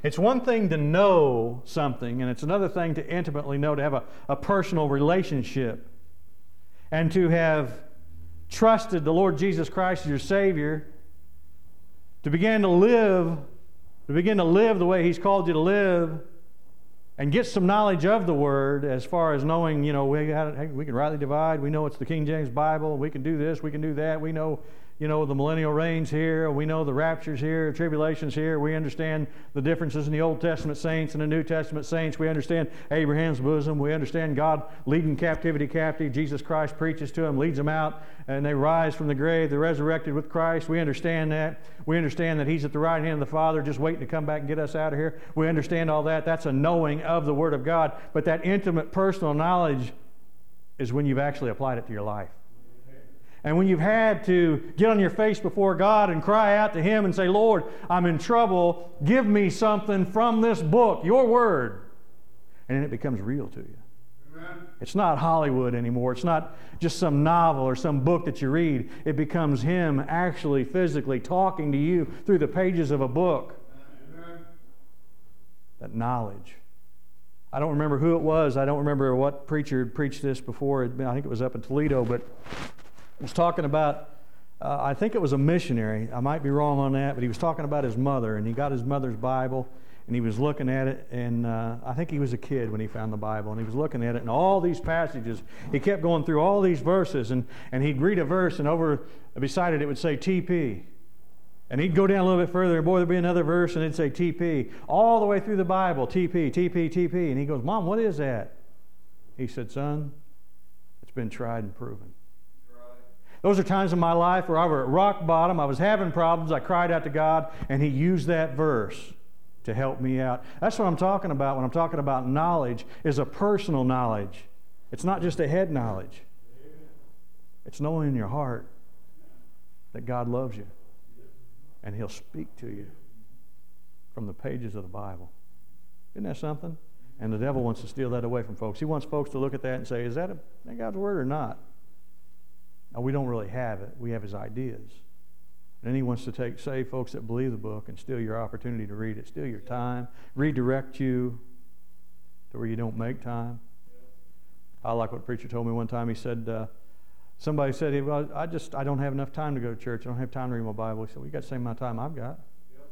It's one thing to know something, and it's another thing to intimately know, to have a personal relationship, and to have trusted the Lord Jesus Christ as your Savior, to begin to live the way He's called you to live, and get some knowledge of the Word as far as knowing, we can rightly divide. We know it's the King James Bible. We can do this. We can do that. We know, the millennial reign's here. We know the rapture's here. Tribulation's here. We understand the differences in the Old Testament saints and the New Testament saints. We understand Abraham's bosom. We understand God leading captivity captive. Jesus Christ preaches to them, leads them out, and they rise from the grave. They're resurrected with Christ. We understand that. We understand that He's at the right hand of the Father just waiting to come back and get us out of here. We understand all that. That's a knowing of the Word of God. But that intimate personal knowledge is when you've actually applied it to your life. And when you've had to get on your face before God and cry out to Him and say, Lord, I'm in trouble. Give me something from this book, your Word. And then it becomes real to you. Amen. It's not Hollywood anymore. It's not just some novel or some book that you read. It becomes Him actually physically talking to you through the pages of a book. Amen. That knowledge. I don't remember who it was. I don't remember what preacher had preached this before. I think it was up in Toledo, but was talking about, I think it was a missionary. I might be wrong on that, but he was talking about his mother, and he got his mother's Bible, and he was looking at it, and I think he was a kid when he found the Bible, and he was looking at it, and all these passages, he kept going through all these verses, and he'd read a verse, and over beside it would say TP. And he'd go down a little bit further, and boy, there'd be another verse, and it'd say TP. All the way through the Bible, TP, TP, TP. And he goes, Mom, what is that? He said, son, it's been tried and proven. Those are times in my life where I was at rock bottom, I was having problems, I cried out to God, and He used that verse to help me out. That's what I'm talking about when I'm talking about knowledge, is a personal knowledge. It's not just a head knowledge. It's knowing in your heart that God loves you, and He'll speak to you from the pages of the Bible. Isn't that something? And the devil wants to steal that away from folks. He wants folks to look at that and say, is that God's Word or not? Now, we don't really have it. We have His ideas. And then He wants to save folks that believe the book and steal your opportunity to read it, steal your time, redirect you to where you don't make time. I like what a preacher told me one time. He said, somebody said, well, I don't have enough time to go to church. I don't have time to read my Bible. He said, well, you got the same amount of time I've got.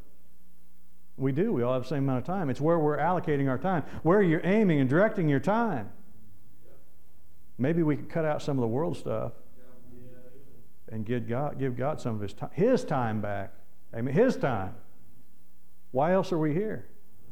We do. We all have the same amount of time. It's where we're allocating our time, where you're aiming and directing your time. Maybe we could cut out some of the world stuff and give God some of His time back. Amen. His time. Why else are we here?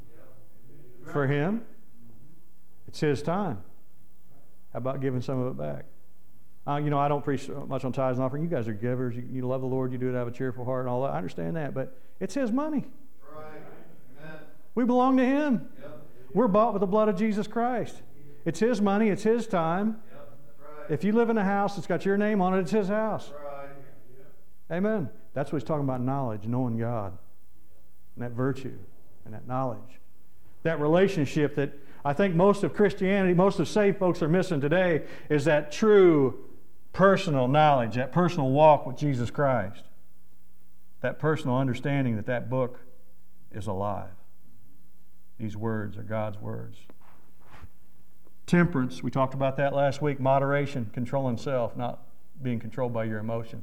For Him. It's His time. How about giving some of it back? I don't preach much on tithes and offering. You guys are givers. You love the Lord. You do it out of a cheerful heart and all that. I understand that, but it's His money. Right. Amen. We belong to Him. Yep. We're bought with the blood of Jesus Christ. It's His money. It's His time. Yep. Right. If you live in a house that's got your name on it, it's His house. Right. Amen. That's what He's talking about, knowledge, knowing God, and that virtue, and that knowledge. That relationship that I think most of Christianity, most of saved folks are missing today, is that true personal knowledge, that personal walk with Jesus Christ, that personal understanding that that book is alive. These words are God's words. Temperance, we talked about that last week. Moderation, controlling self, not being controlled by your emotions.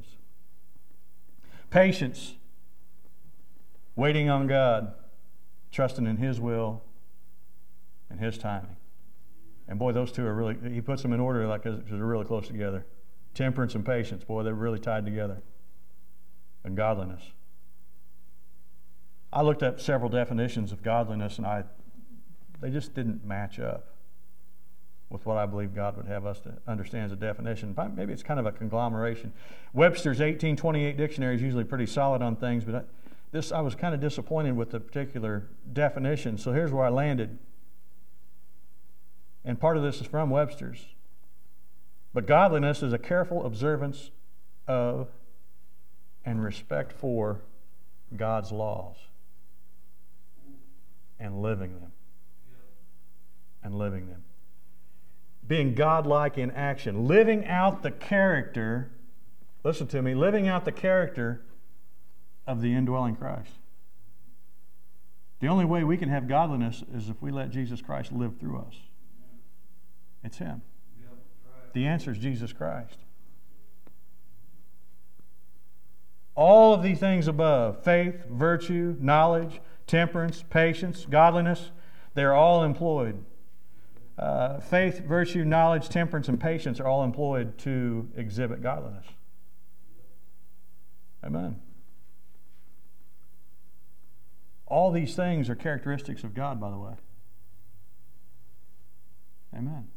Patience, waiting on God, trusting in His will and His timing. And boy, those two are really, He puts them in order like because they're really close together. Temperance and patience, boy, they're really tied together. And godliness. I looked up several definitions of godliness, and they just didn't match up with what I believe God would have us to understand as a definition. Maybe it's kind of a conglomeration. Webster's 1828 dictionary is usually pretty solid on things, but I was kind of disappointed with the particular definition, so here's where I landed. And part of this is from Webster's. But godliness is a careful observance of and respect for God's laws and living them. And living them. Being godlike in action. Living out the character, listen to me, living out the character of the indwelling Christ. The only way we can have godliness is if we let Jesus Christ live through us. It's Him. Yep. Right. The answer is Jesus Christ. All of these things above, faith, virtue, knowledge, temperance, patience, godliness, they're all employed. Faith, virtue, knowledge, temperance, and patience are all employed to exhibit godliness. Amen. All these things are characteristics of God, by the way. Amen.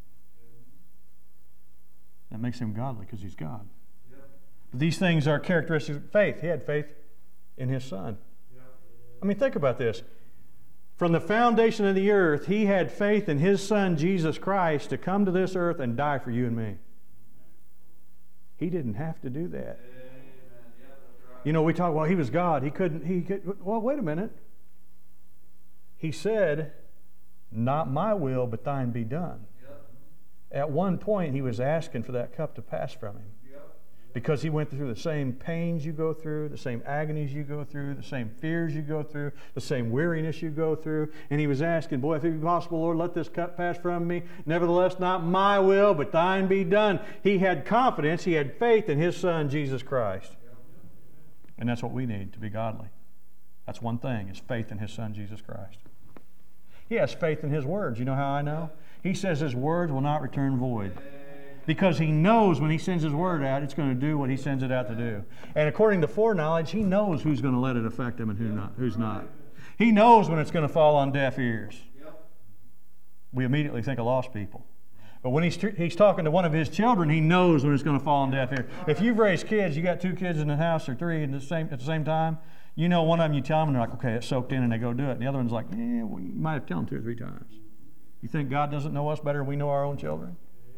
That makes Him godly because He's God. Yep. But these things are characteristics of faith. He had faith in His Son. Yep. I mean, think about this. From the foundation of the earth, He had faith in His Son, Jesus Christ, to come to this earth and die for you and me. He didn't have to do that. Amen. Yep, that's right. You know, we talk, well, He was God. He could, well, wait a minute. He said, not my will, but thine be done. Yep. At one point, He was asking for that cup to pass from Him. Yep. Because He went through the same pains you go through, the same agonies you go through, the same fears you go through, the same weariness you go through. And He was asking, boy, if it be possible, Lord, let this cup pass from me. Nevertheless, not my will, but thine be done. He had confidence, he had faith in His Son, Jesus Christ. Yep. And that's what we need to be godly. That's one thing, is faith in His Son, Jesus Christ. He has faith in His words. You know how I know? He says His words will not return void. Because He knows when He sends His word out, it's going to do what He sends it out to do. And according to foreknowledge, He knows who's going to let it affect Him and who's not. He knows when it's going to fall on deaf ears. Yep. We immediately think of lost people. But when he's talking to one of His children, He knows when it's going to fall on deaf ears. If you've raised kids, you got 2 kids in the house or 3 at the same time, you know one of them, you tell them, and they're like, okay, it's soaked in, and they go do it. And the other one's like, well, you might have to tell them 2 or 3 times. You think God doesn't know us better than we know our own children?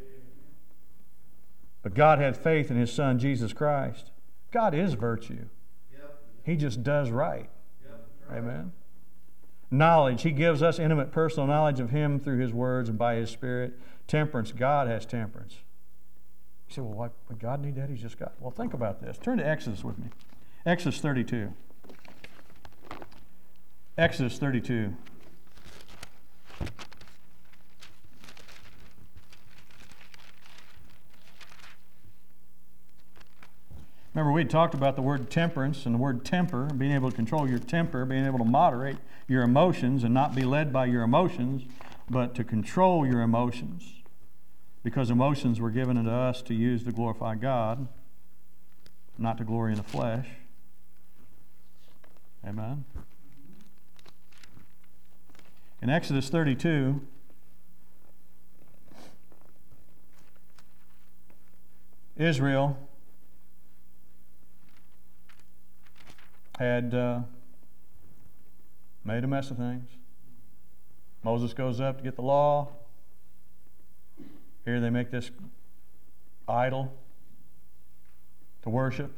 But God had faith in His Son, Jesus Christ. God is virtue. Yep. He just does right. Yep. Right. Amen. Knowledge. He gives us intimate personal knowledge of Him through His words and by His Spirit. Temperance. God has temperance. You say, well, why would God need that? He's just God. Well, think about this. Turn to Exodus with me. Exodus 32. Exodus 32. Remember, we had talked about the word temperance and the word temper, being able to control your temper, being able to moderate your emotions and not be led by your emotions, but to control your emotions. Because emotions were given unto us to use to glorify God, not to glory in the flesh. Amen. In Exodus 32, Israel had made a mess of things. Moses goes up to get the law. Here they make this idol to worship.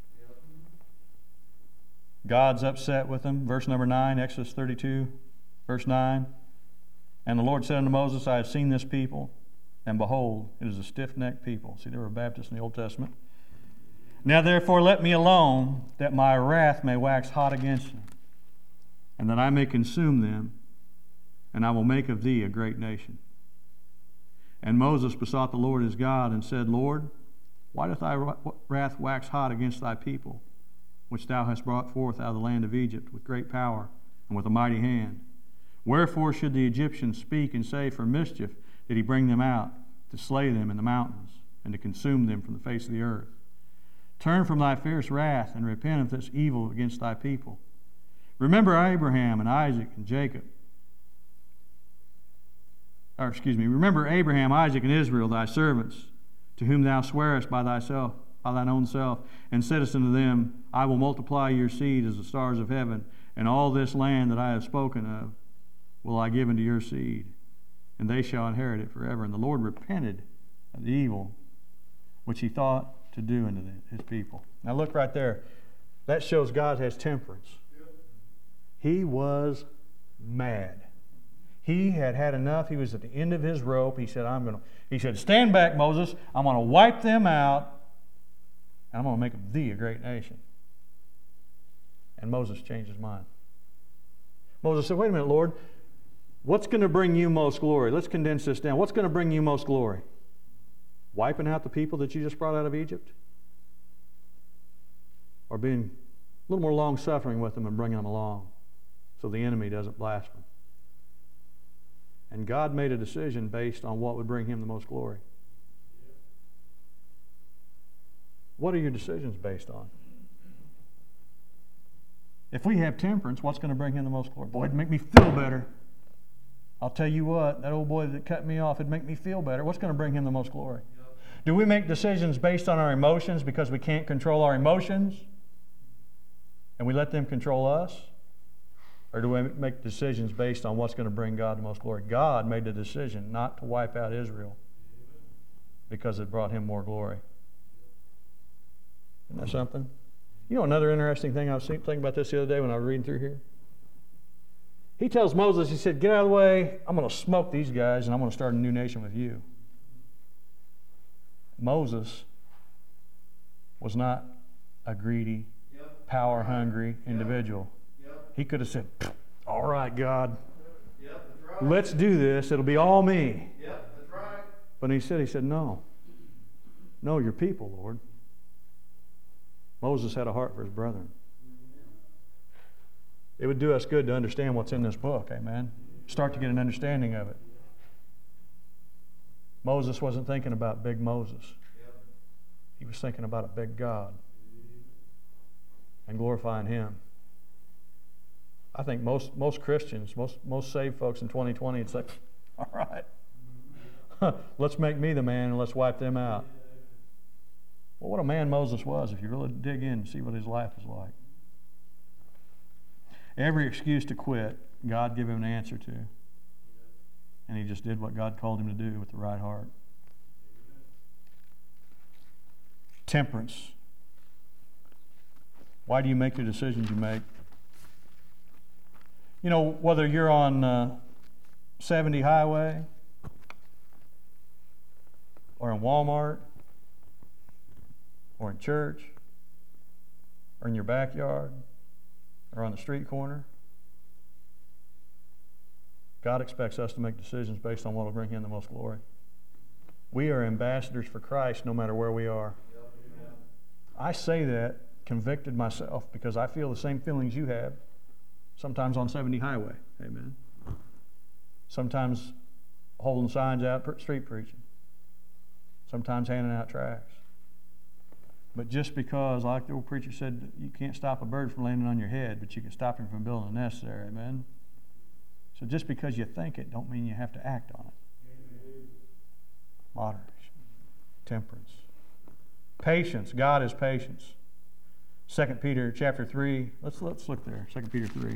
God's upset with them. Verse number 9, Exodus 32, verse 9. And the Lord said unto Moses, I have seen this people, and behold, it is a stiff-necked people. See, they were Baptists in the Old Testament. Now therefore let me alone, that my wrath may wax hot against them, and that I may consume them, and I will make of thee a great nation. And Moses besought the Lord his God, and said, Lord, why doth thy wrath wax hot against thy people, which thou hast brought forth out of the land of Egypt with great power and with a mighty hand? Wherefore should the Egyptians speak and say, for mischief did he bring them out, to slay them in the mountains, and to consume them from the face of the earth? Turn from thy fierce wrath, and repent of this evil against thy people. Remember Abraham and Isaac and Jacob. Remember Abraham, Isaac, and Israel, thy servants, to whom thou swearest by thyself, by thine own self, and saidst unto them, I will multiply your seed as the stars of heaven, and all this land that I have spoken of will I give unto your seed, and they shall inherit it forever. And the Lord repented of the evil which he thought to do unto his people. Now look right there. That shows God has temperance. He was mad. He had had enough. He was at the end of his rope. He said, stand back, Moses. I'm going to wipe them out, and I'm going to make of thee a great nation. And Moses changed his mind. Moses said, wait a minute, Lord. What's going to bring you most glory? Let's condense this down. What's going to bring you most glory? Wiping out the people that you just brought out of Egypt? Or being a little more long-suffering with them and bringing them along so the enemy doesn't blast them? And God made a decision based on what would bring him the most glory. What are your decisions based on? If we have temperance, what's going to bring him the most glory? Boy, it'd make me feel better. I'll tell you what, that old boy that cut me off, it'd make me feel better. What's going to bring him the most glory? Do we make decisions based on our emotions because we can't control our emotions? And we let them control us? Or do we make decisions based on what's going to bring God the most glory? God made the decision not to wipe out Israel because it brought him more glory. Isn't that something? You know another interesting thing I was thinking about this the other day when I was reading through here? He tells Moses, he said, get out of the way. I'm going to smoke these guys and I'm going to start a new nation with you. Moses was not a greedy, power-hungry individual. He could have said, all right, God, let's do this. It'll be all me. But he said, no. No, your people, Lord. Moses had a heart for his brethren. It would do us good to understand what's in this book, amen? Start to get an understanding of it. Moses wasn't thinking about big Moses. He was thinking about a big God and glorifying him. I think most Christians, most saved folks in 2020, it's like, all right, let's make me the man and let's wipe them out. Well, what a man Moses was, if you really dig in and see what his life was like. Every excuse to quit, God gave him an answer to. And he just did what God called him to do with the right heart. Temperance. Why do you make the decisions you make? You know, whether you're on 70 Highway or in Walmart or in church or in your backyard or on the street corner, God expects us to make decisions based on what will bring him the most glory. We are ambassadors for Christ no matter where we are. I say that convicted myself because I feel the same feelings you have. Sometimes on 70 Highway, amen. Sometimes holding signs out, street preaching. Sometimes handing out tracts. But just because, like the old preacher said, you can't stop a bird from landing on your head, but you can stop him from building a nest there, amen. So just because you think it, don't mean you have to act on it. Moderation, temperance, patience. God is patience. 2 Peter chapter 3. Let's look there. 2 Peter 3.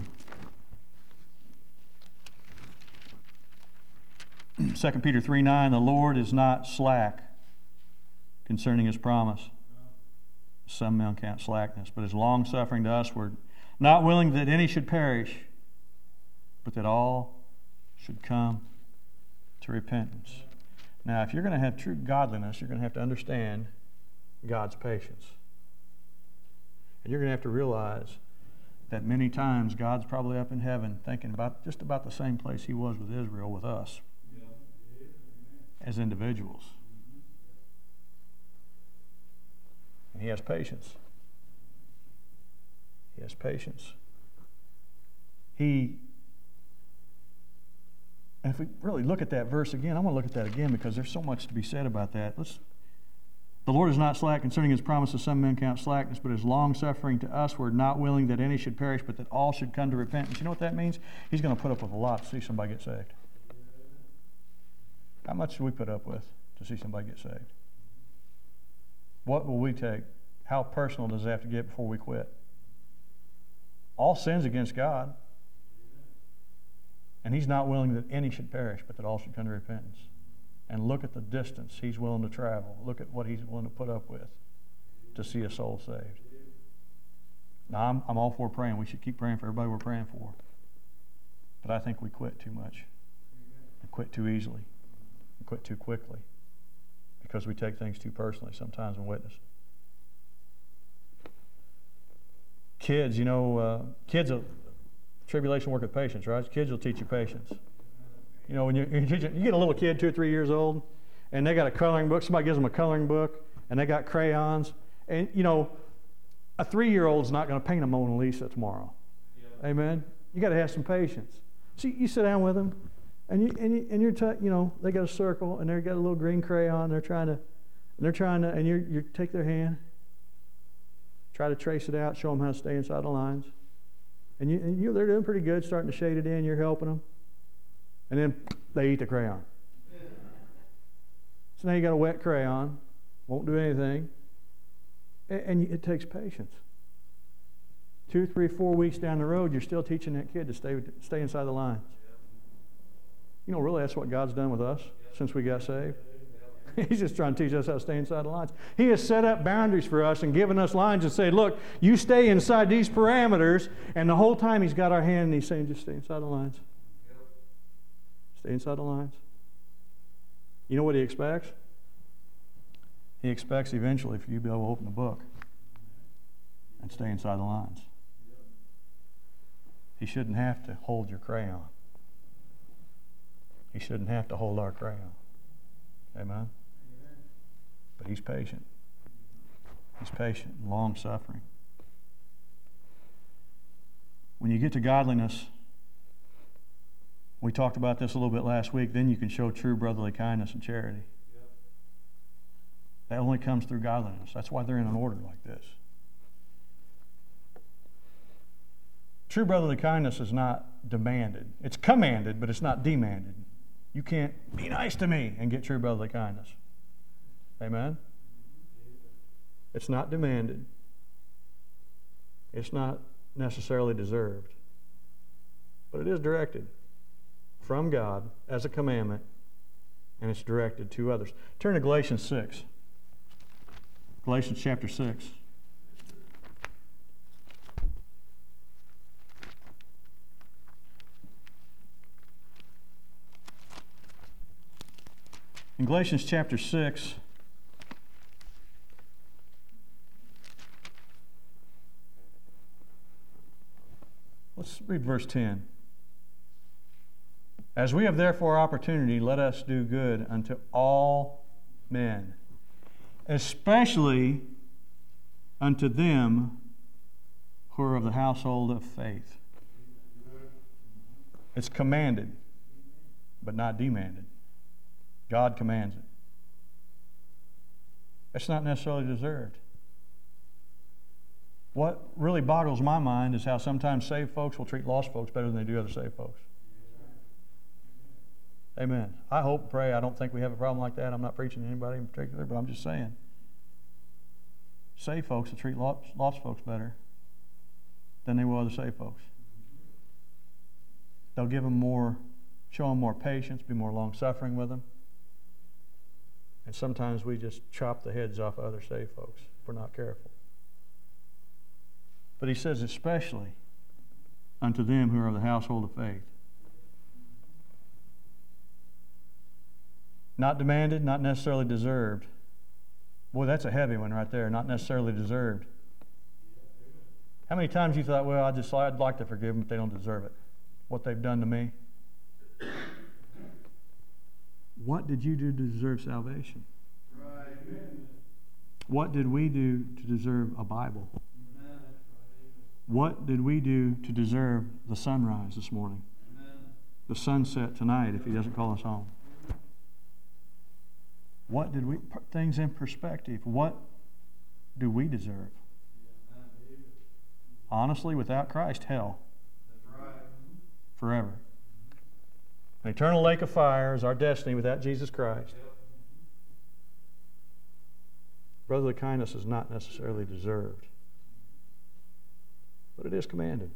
2 Peter 3:9. The Lord is not slack concerning his promise. Some men count slackness, but is long-suffering to usward, not willing that any should perish, but that all should come to repentance. Now, if you're going to have true godliness, you're going to have to understand God's patience. And you're going to have to realize that many times God's probably up in heaven thinking about just about the same place he was with Israel, with us, as individuals. And he has patience. He has patience. And if we really look at that verse again, I want to look at that again because there's so much to be said about that. The Lord is not slack concerning his promises, some men count slackness, but is long-suffering to usward, not willing that any should perish, but that all should come to repentance. You know what that means? He's going to put up with a lot to see somebody get saved. How much do we put up with to see somebody get saved? What will we take? How personal does it have to get before we quit? All sin's against God. And he's not willing that any should perish, but that all should come to repentance. And look at the distance he's willing to travel. Look at what he's willing to put up with to see a soul saved. Now, I'm all for praying. We should keep praying for everybody we're praying for. But I think we quit too much. And quit too easily. And quit too quickly. Because we take things too personally sometimes in witness. Kids, kids Tribulation worketh patience, right? Kids will teach you patience. You know, when you get a little kid, 2 or 3 years old, and they got a coloring book. Somebody gives them a coloring book, and they got crayons. And, you know, a 3-year-old's not going to paint a Mona Lisa tomorrow. Yeah. Amen? You got to have some patience. So you sit down with them, and they got a circle, and they got a little green crayon. And you take their hand, try to trace it out, show them how to stay inside the lines. And they're doing pretty good, starting to shade it in. You're helping them. And then they eat the crayon. So now you got a wet crayon, won't do anything. And it takes patience. 2, 3, 4 weeks down the road, you're still teaching that kid to stay inside the lines. You know, really, that's what God's done with us since we got saved. He's just trying to teach us how to stay inside the lines. He has set up boundaries for us and given us lines and said, look, you stay inside these parameters. And the whole time He's got our hand and He's saying, just stay inside the lines. Stay inside the lines. You know what He expects? He expects eventually for you to be able to open the book and stay inside the lines. He shouldn't have to hold your crayon. He shouldn't have to hold our crayon. Amen? But He's patient. He's patient and long-suffering. When you get to godliness, we talked about this a little bit last week, then you can show true brotherly kindness and charity. That only comes through godliness. That's why they're in an order like this. True brotherly kindness is not demanded. It's commanded, but it's not demanded. You can't be nice to me and get true brotherly kindness. Amen? It's not demanded. It's not necessarily deserved. But it is directed from God as a commandment, and it's directed to others. Turn to Galatians 6. Galatians chapter 6. In Galatians chapter 6, let's read verse 10. As we have therefore opportunity, let us do good unto all men, especially unto them who are of the household of faith. It's commanded, but not demanded. God commands it. It's not necessarily deserved. What really boggles my mind is how sometimes saved folks will treat lost folks better than they do other saved folks. Amen. I hope and pray. I don't think we have a problem like that. I'm not preaching to anybody in particular, but I'm just saying. Saved folks will treat lost folks better than they will other saved folks. They'll give them more, show them more patience, be more long-suffering with them. And sometimes we just chop the heads off other saved folks if we're not careful. But he says, especially unto them who are of the household of faith. Not demanded, not necessarily deserved. Boy, that's a heavy one right there. Not necessarily deserved. How many times you thought, well, I'd like to forgive them, but they don't deserve it. What they've done to me. What did you do to deserve salvation? Right. What did we do to deserve a Bible? Amen. What did we do to deserve the sunrise this morning? Amen. The sunset tonight if He doesn't call us home? What did we, put things in perspective, what do we deserve? Honestly, without Christ, hell. That's right. Forever. An eternal lake of fire is our destiny without Jesus Christ. Yep. Brotherly kindness is not necessarily deserved, but it is commanded.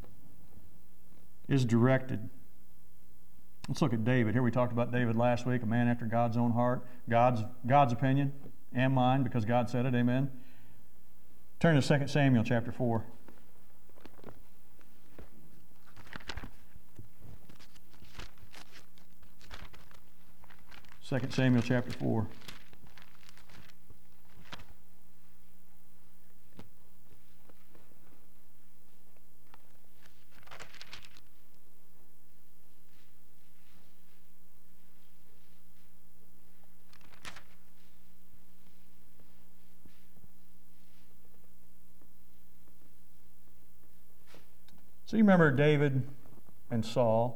It is directed. Let's look at David. Here we talked about David last week, a man after God's own heart. God's opinion and mine, because God said it. Amen. Turn to 2 Samuel chapter 4. 2 Samuel chapter 4. So you remember David and Saul.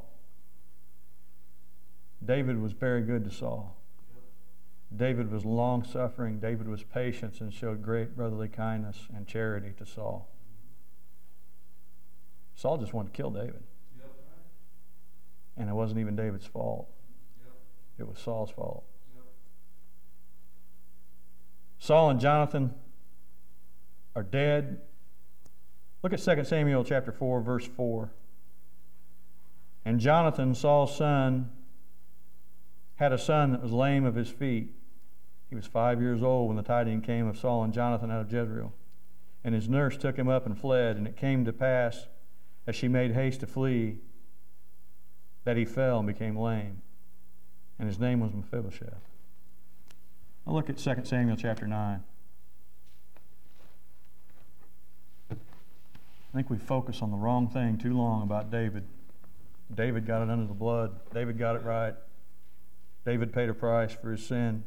David was very good to Saul. David was long-suffering. David was patient and showed great brotherly kindness and charity to Saul. Saul just wanted to kill David. Yep. And it wasn't even David's fault. Yep. It was Saul's fault. Yep. Saul and Jonathan are dead. Look at 2 Samuel chapter 4, verse 4. And Jonathan, Saul's son, had a son that was lame of his feet. He was 5 years old when the tidings came of Saul and Jonathan out of Jezreel. And his nurse took him up and fled. And it came to pass, as she made haste to flee, that he fell and became lame. And his name was Mephibosheth. Now look at 2 Samuel chapter 9. I think we focus on the wrong thing too long about David. David got it under the blood. David got it right. David paid a price for his sin.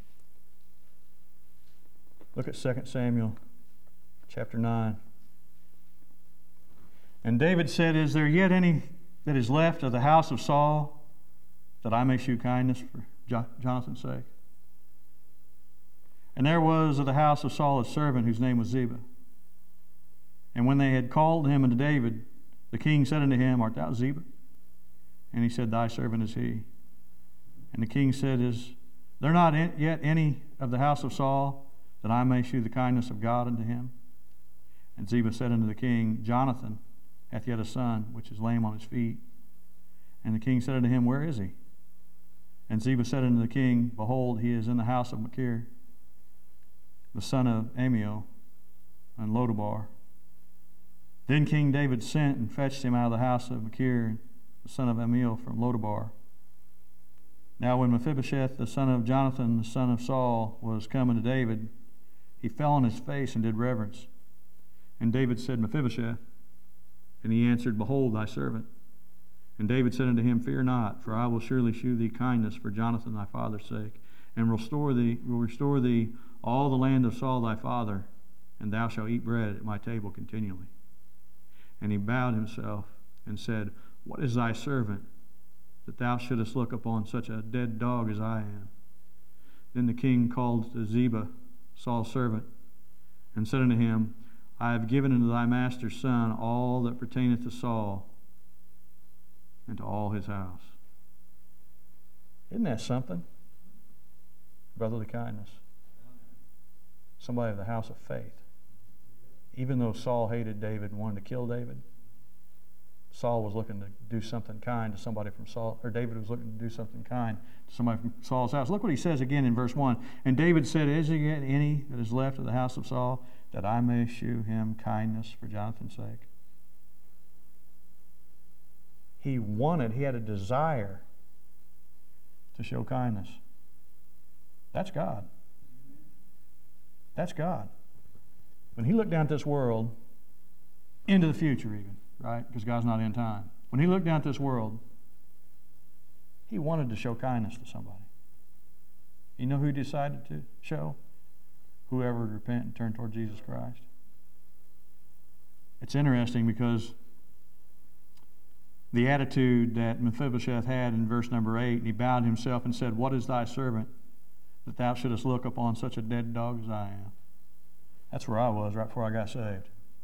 Look at 2 Samuel chapter 9. And David said, Is there yet any that is left of the house of Saul, that I may shew kindness for Jonathan's sake? And there was of the house of Saul a servant whose name was Ziba. And when they had called him unto David, the king said unto him, Art thou Ziba? And he said, Thy servant is he. And the king said, Is there not yet any of the house of Saul, that I may shew the kindness of God unto him? And Ziba said unto the king, Jonathan hath yet a son, which is lame on his feet. And the king said unto him, Where is he? And Ziba said unto the king, Behold, he is in the house of Machir, the son of Amiel, and Lodabar. Then King David sent and fetched him out of the house of Machir, the son of Amiel, from Lodabar. Now when Mephibosheth, the son of Jonathan, the son of Saul, was come unto David, he fell on his face and did reverence. And David said, Mephibosheth. And he answered, Behold, thy servant. And David said unto him, Fear not, for I will surely shew thee kindness for Jonathan thy father's sake, and will restore thee all the land of Saul thy father, and thou shalt eat bread at my table continually. And he bowed himself and said, What is thy servant, that thou shouldest look upon such a dead dog as I am? Then the king called to Ziba, Saul's servant, and said unto him, I have given unto thy master's son all that pertaineth to Saul, and to all his house. Isn't that something? Brotherly kindness. Somebody of the house of faith. Even though Saul hated David and wanted to kill David, Saul was looking to do something kind to somebody from Saul, or David was looking to do something kind to somebody from Saul's house. Look what he says again in verse 1. And David said, Is there yet any that is left of the house of Saul, that I may shew him kindness for Jonathan's sake? He had a desire to show kindness. That's God. That's God. When he looked down at this world, into the future even, right? Because God's not in time. When he looked down at this world, he wanted to show kindness to somebody. You know who he decided to show? Whoever would repent and turn toward Jesus Christ. It's interesting because the attitude that Mephibosheth had in verse number 8, and he bowed himself and said, What is thy servant, that thou shouldest look upon such a dead dog as I am? That's where I was right before I got saved.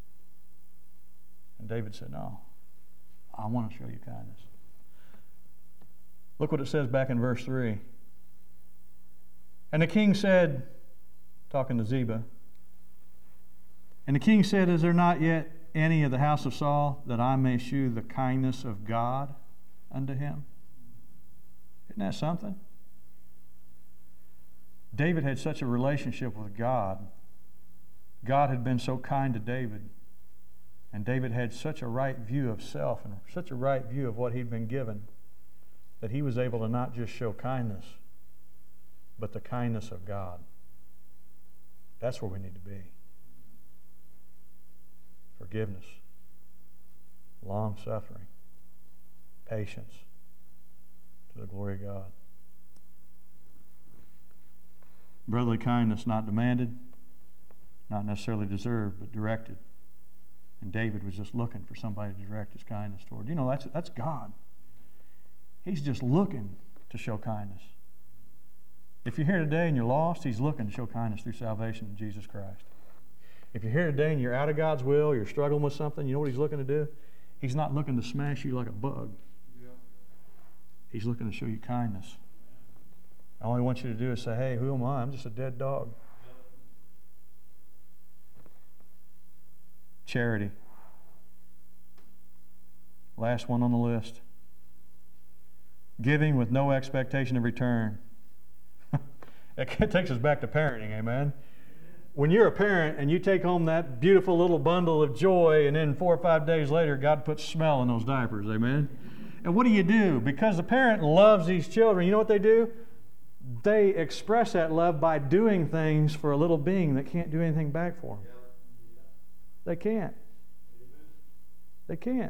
And David said, No, I want to show you kindness. Look what it says back in verse 3. And the king said, talking to Ziba, and the king said, Is there not yet any of the house of Saul, that I may shew the kindness of God unto him? Isn't that something? David had such a relationship with God. God had been so kind to David. And David had such a right view of self and such a right view of what he'd been given, that he was able to not just show kindness, but the kindness of God. That's where we need to be. Forgiveness, long-suffering, patience, to the glory of God. Brotherly kindness not demanded, not necessarily deserved, but directed. And David was just looking for somebody to direct his kindness toward. You know, that's God. He's just looking to show kindness. If you're here today and you're lost, He's looking to show kindness through salvation in Jesus Christ. If you're here today and you're out of God's will, you're struggling with something, you know what He's looking to do? He's not looking to smash you like a bug. He's looking to show you kindness. All He wants you to do is say, hey, who am I? I'm just a dead dog. Charity. Last one on the list. Giving with no expectation of return. It takes us back to parenting, amen? When you're a parent and you take home that beautiful little bundle of joy, and then 4 or 5 days later, God puts smell in those diapers, amen? And what do? Because the parent loves these children, you know what they do? They express that love by doing things for a little being that can't do anything back for them. They can't. They can't.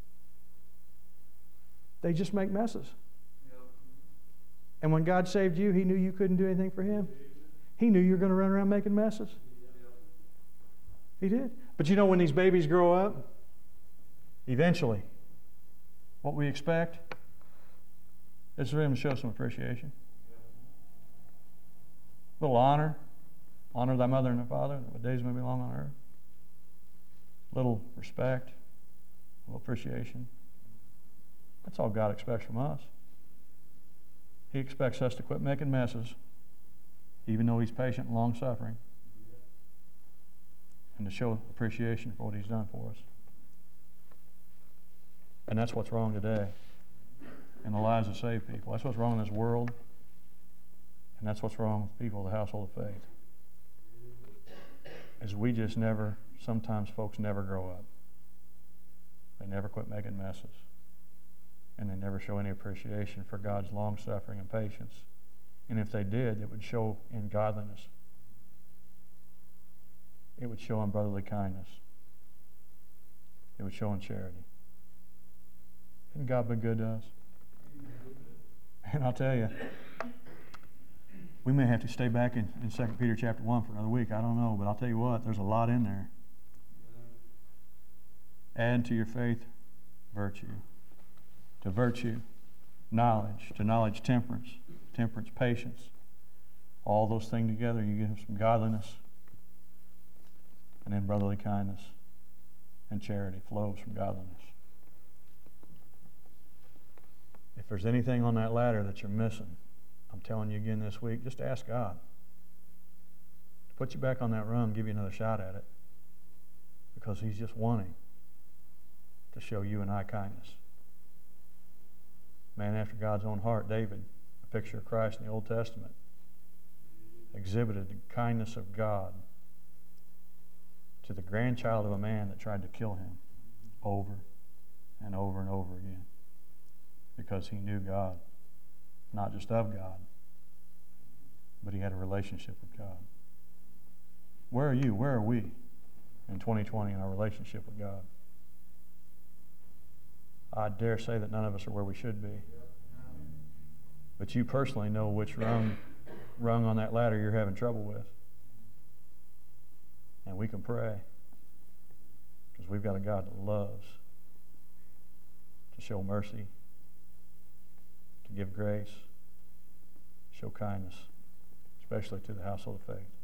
They just make messes. And when God saved you, He knew you couldn't do anything for Him. He knew you were going to run around making messes. He did. But you know, when these babies grow up, eventually, what we expect is for them to show some appreciation. A little honor. Honor thy mother and thy father, that days may be long on earth. Little respect. A little appreciation. That's all God expects from us. He expects us to quit making messes, even though He's patient and long-suffering, and to show appreciation for what He's done for us. And that's what's wrong today in the lives of saved people. That's what's wrong in this world, and that's what's wrong with people of the household of faith. Is we just never, sometimes folks never grow up. They never quit making messes. And they never show any appreciation for God's long-suffering and patience. And if they did, it would show in godliness. It would show in brotherly kindness. It would show in charity. Hasn't God been good to us? And I'll tell you, we may have to stay back in 2 Peter chapter 1 for another week. I don't know, but I'll tell you what, there's a lot in there. Add to your faith virtue. To virtue, knowledge. To knowledge, temperance. Temperance, patience. All those things together, you get some godliness. And then brotherly kindness and charity flows from godliness. If there's anything on that ladder that you're missing, I'm telling you again this week, just ask God to put you back on that run, give you another shot at it. Because He's just wanting to show you and I kindness. Man after God's own heart, David, a picture of Christ in the Old Testament, exhibited the kindness of God to the grandchild of a man that tried to kill him over and over and over again, because he knew God, not just of God, but he had a relationship with God. Where are you? Where are we in 2020 in our relationship with God? I dare say that none of us are where we should be. But you personally know which rung on that ladder you're having trouble with. And we can pray, because we've got a God that loves to show mercy, to give grace, show kindness, especially to the household of faith.